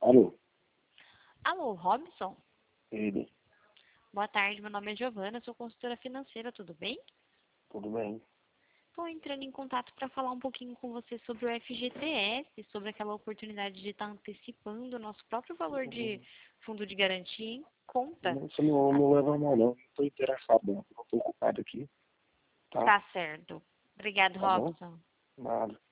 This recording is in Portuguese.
Alô? Alô, Robson? Ele. Boa tarde, meu nome é Giovana, sou consultora financeira, tudo bem? Tudo bem? Estou entrando em contato para falar um pouquinho com você sobre o FGTS, sobre aquela oportunidade de estar antecipando o nosso próprio valor de fundo de garantia em conta. Você não leva a mão, não. Não estou interessado, não. Estou ocupado aqui. Tá? Tá certo. Obrigado, Tá bom? Robson. Nada.